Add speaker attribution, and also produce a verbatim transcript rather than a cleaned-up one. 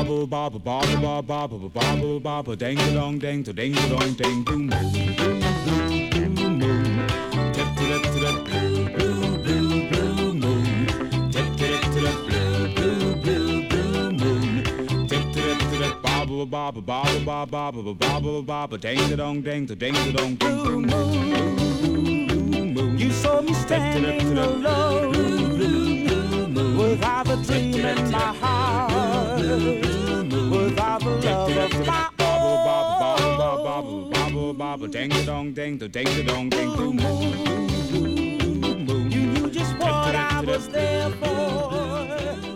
Speaker 1: bobble bobble bobble bobble bobble bobble bobble ding dong ding to ding dong ding boom boom boom boom boom tip to the to the blue blue blue blue moon tip to the to the blue blue blue blue moon tip to the to the bobble bobble bobble bobble bobble bobble bobble ding dong ding to ding dong ding boom boom. You saw me standing alone without a dream in my heart, without the love of my own. Bobble, bobble, bobble, bobble, ding dong, ding, ding, dong, ding, boom, boom, boom. You knew just what I was there for.